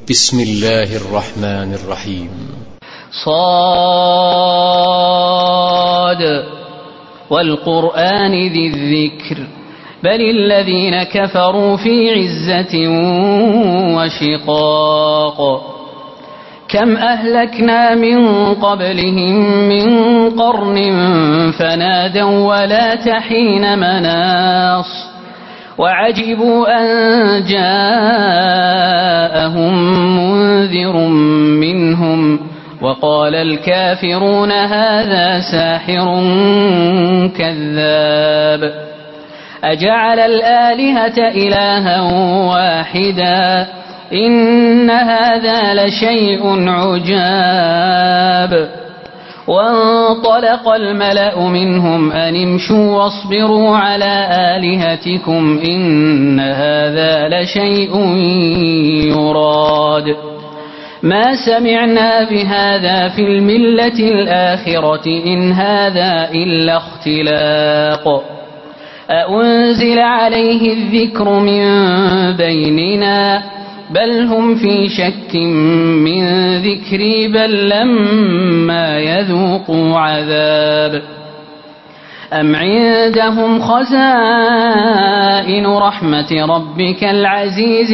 بسم الله الرحمن الرحيم. صاد والقرآن ذي الذكر بل الذين كفروا في عزة وشقاق كم أهلكنا من قبلهم من قرن فنادوا ولا تحين مناص وعجبوا أن جاءهم منذر منهم وقال الكافرون هذا ساحر كذاب أجعل الآلهة إلها واحدا إن هذا لشيء عجاب وانطلق الملأ منهم أن امشوا واصبروا على آلهتكم إن هذا لشيء يراد ما سمعنا بهذا في الملة الآخرة إن هذا إلا اختلاق أأنزل عليه الذكر من بيننا بل هم في شك من ذكري بل لما يذوقوا عذاب أم عندهم خزائن رحمة ربك العزيز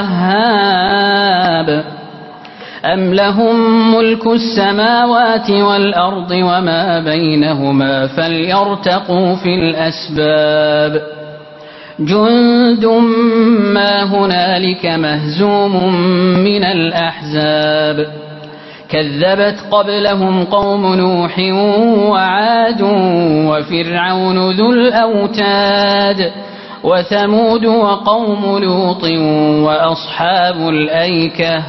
الوهاب أم لهم ملك السماوات والأرض وما بينهما فليرتقوا في الأسباب جند ما هنالك مهزوم من الأحزاب كذبت قبلهم قوم نوح وعاد وفرعون ذو الأوتاد وثمود وقوم لوط وأصحاب الأيكة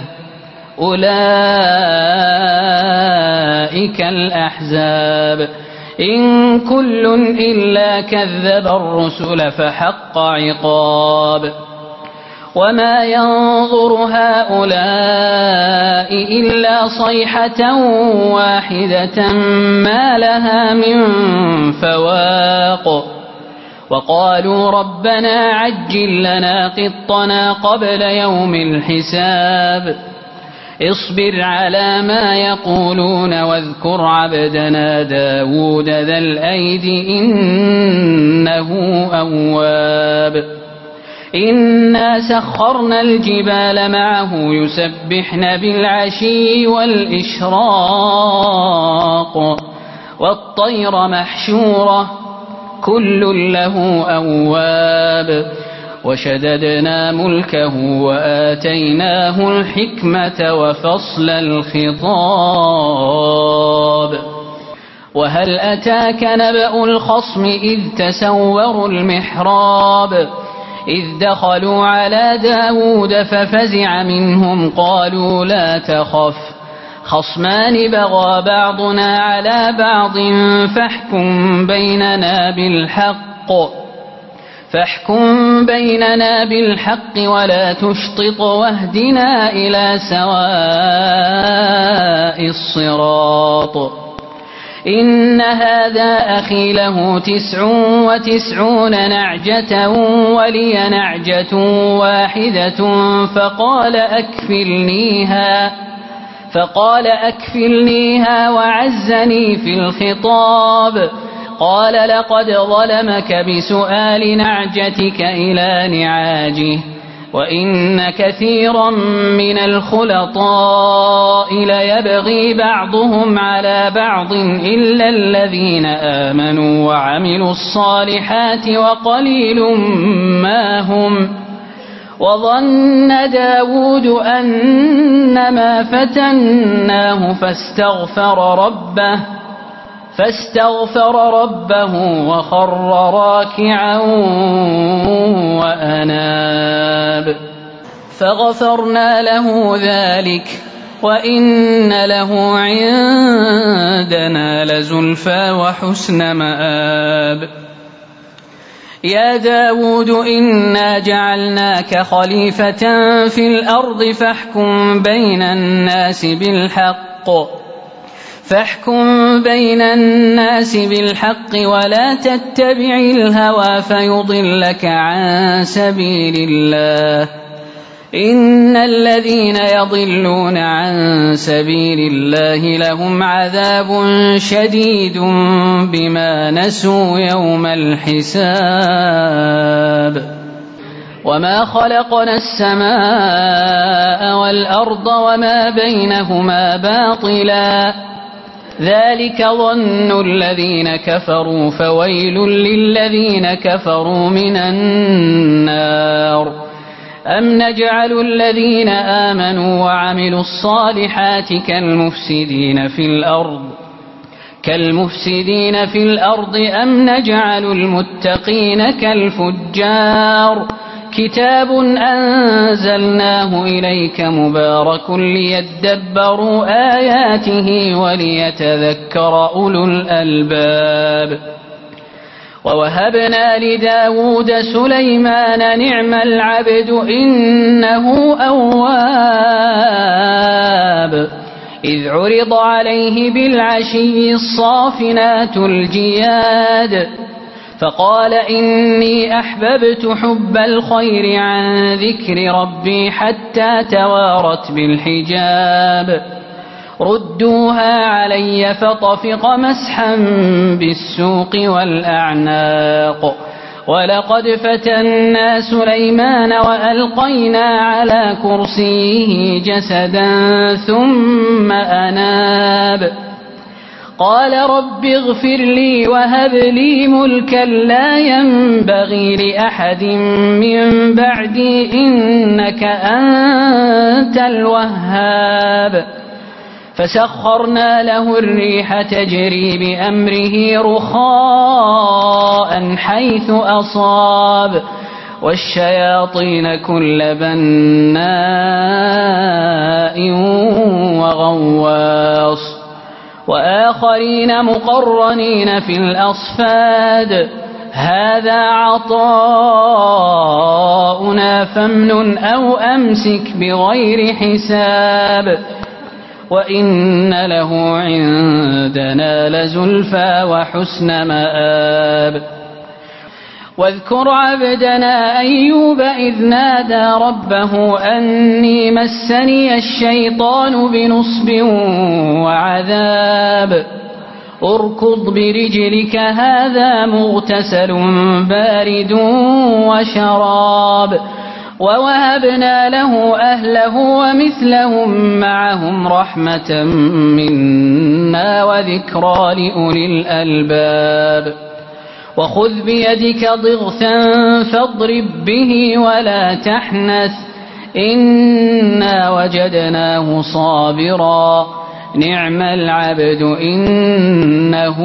أولئك الأحزاب إن كل إلا كذب الرسل فحق عقاب وما ينظر هؤلاء إلا صيحة واحدة ما لها من فواق وقالوا ربنا عجل لنا قطنا قبل يوم الحساب اصبر على ما يقولون واذكر عبدنا داود ذا الأيد إنه أواب إنا سخرنا الجبال معه يسبحن بالعشي والإشراق والطير محشورة كل له أواب وشددنا ملكه وآتيناه الحكمة وفصل الخطاب وهل أتاك نبأ الخصم إذ تسوروا المحراب إذ دخلوا على داود ففزع منهم قالوا لا تخف خصمان بغى بعضنا على بعض فاحكم بيننا بالحق ولا تشطط واهدنا إلى سواء الصراط إن هذا أخي له 99 نعجة ولي نعجة واحدة فقال أكفلنيها وعزني في الخطاب قال لقد ظلمك بسؤال نعجتك إلى نعاجه وإن كثيرا من الخلطاء ليبغي بعضهم على بعض إلا الذين آمنوا وعملوا الصالحات وقليل ما هم وظن داود أنما فتناه فاستغفر ربه وخر راكعا وأناب فغفرنا له ذلك وإن له عندنا لزلفى وحسن مآب يا داود إنا جعلناك خليفة في الأرض فاحكم بين الناس بالحق ولا تتبع الهوى فيضلك عن سبيل الله إن الذين يضلون عن سبيل الله لهم عذاب شديد بما نسوا يوم الحساب وما خلقنا السماء والأرض وما بينهما باطلا ذلك ظن الذين كفروا فويل للذين كفروا من النار أم نجعل الذين آمنوا وعملوا الصالحات كالمفسدين في الأرض أم نجعل المتقين كالفجار كتاب أنزلناه إليك مبارك ليدبروا آياته وليتذكر أولو الألباب ووهبنا لداود سليمان نعم العبد إنه أواب إذ عرض عليه بالعشي الصافنات الجياد فقال إني أحببت حب الخير عن ذكر ربي حتى توارت بالحجاب ردوها علي فطفق مسحا بالسوق والأعناق ولقد فتنا سليمان وألقينا على كرسيه جسدا ثم أناب قال رب اغفر لي وهب لي ملكا لا ينبغي لأحد من بعدي إنك أنت الوهاب فسخرنا له الريح تجري بأمره رخاء حيث أصاب والشياطين كل بناء وغواص وآخرين مقرنين في الأصفاد هذا عطاؤنا فامنن أو أمسك بغير حساب وإن له عندنا لزلفى وحسن مآب واذكر عبدنا أيوب إذ نادى ربه أني مسني الشيطان بنصب وعذاب اركض برجلك هذا مغتسل بارد وشراب ووهبنا له أهله ومثلهم معهم رحمة منا وذكرى لأولي الألباب وخذ بيدك ضغثا فاضرب به ولا تحنث إنا وجدناه صابرا نعم العبد إنه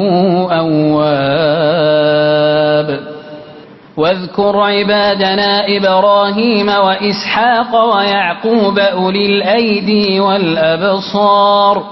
أواب واذكر عبادنا إبراهيم وإسحاق ويعقوب أولي الأيدي والأبصار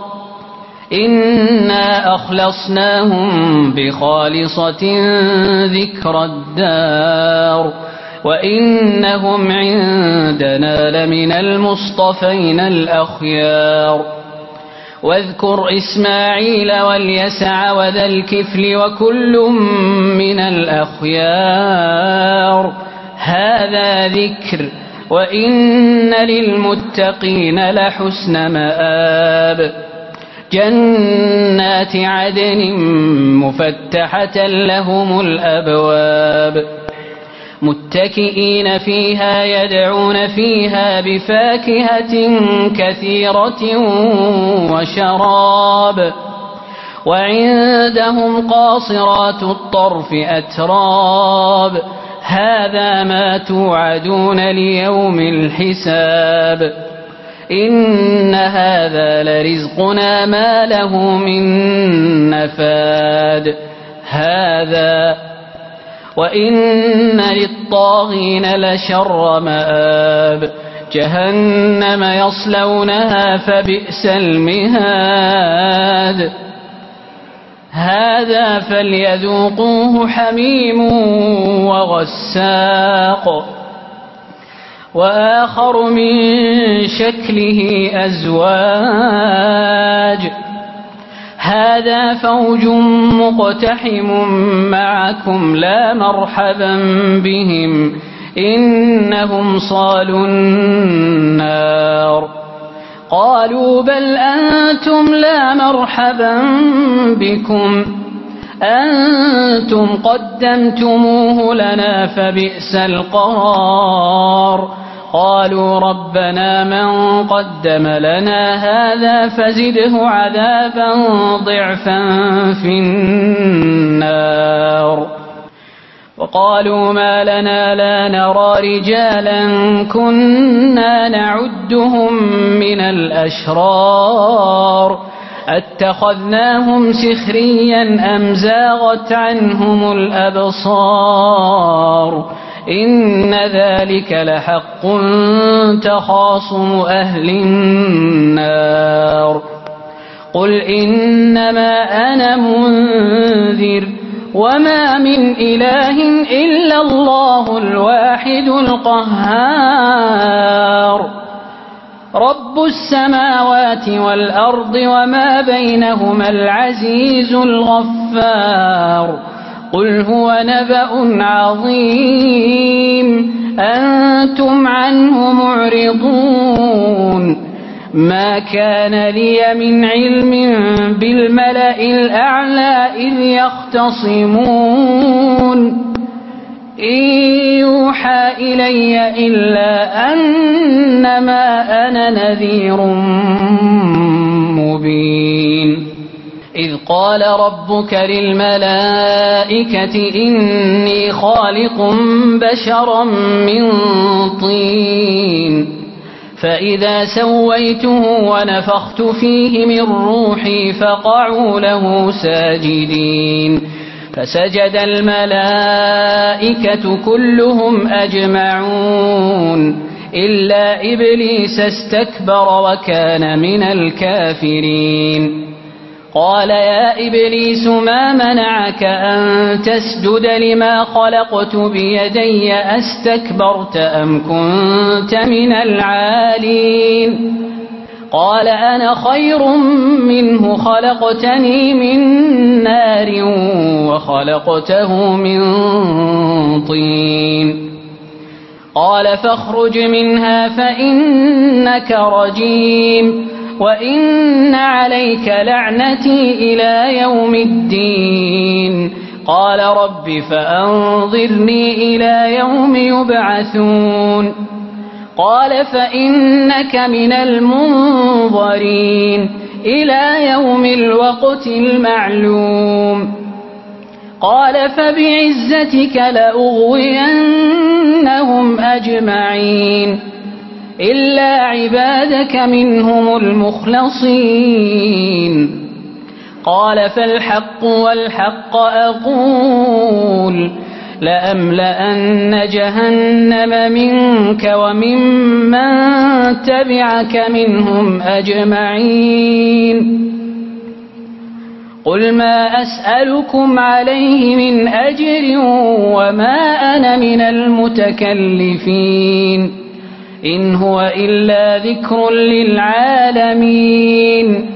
إنا أخلصناهم بخالصة ذكر الدار وإنهم عندنا لمن المصطفين الأخيار واذكر إسماعيل واليسع وذا الكفل وكل من الأخيار هذا ذكر وإن للمتقين لحسن مآب جنات عدن مفتحة لهم الأبواب متكئين فيها يدعون فيها بفاكهة كثيرة وشراب وعندهم قاصرات الطرف أتراب هذا ما توعدون ليوم الحساب إن هذا لرزقنا ما له من نفاد هذا وإن للطاغين لشر مآب جهنم يصلونها فبئس المهاد هذا فليذوقوه حميم وغساق وآخر من شكله أزواج هذا فوج مقتحم معكم لا مرحبا بهم إنهم صالوا النار. قالوا بل أنتم لا مرحبا بكم أنتم قدمتموه لنا فبئس القرار. قالوا ربنا من قدم لنا هذا فزده عذابا ضعفا في النار. وقالوا ما لنا لا نرى رجالا كنا نعدهم من الأشرار اتخذناهم سخريا أم زاغت عنهم الأبصار إن ذلك لحق تخاصم أهل النار. قل إنما أنا منذر وما من إله إلا الله الواحد القهار رب السماوات والأرض وما بينهما العزيز الغفار. قل هو نبأ عظيم أنتم عنه معرضون. ما كان لي من علم بالملأ الأعلى إذ يختصمون إن يوحى إلي إلا أنما أنا نذير مبين. إذ قال ربك للملائكة إني خالق بشرا من طين فإذا سويته ونفخت فيه من روحي فقعوا له ساجدين. فسجد الملائكة كلهم أجمعون إلا إبليس استكبر وكان من الكافرين. قال يا إبليس ما منعك أن تسجد لما خلقت بيدي أستكبرت أم كنت من العالين؟ قال أنا خير منه خلقتني من نار وخلقته من طين. قال فاخرج منها فإنك رجيم وإن عليك لعنتي إلى يوم الدين. قال رب فأنظرني إلى يوم يبعثون. قال فإنك من المنظرين إلى يوم الوقت المعلوم. قال فبعزتك لأغوينهم أجمعين إلا عبادك منهم المخلصين. قال فالحق والحق أقول لأملأن جهنم منك وممن تبعك منهم أجمعين. قل ما أسألكم عليه من أجر وما أنا من المتكلفين إن هو إلا ذكر للعالمين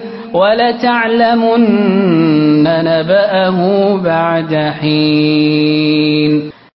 ولتعلمن نبأه بعد حين.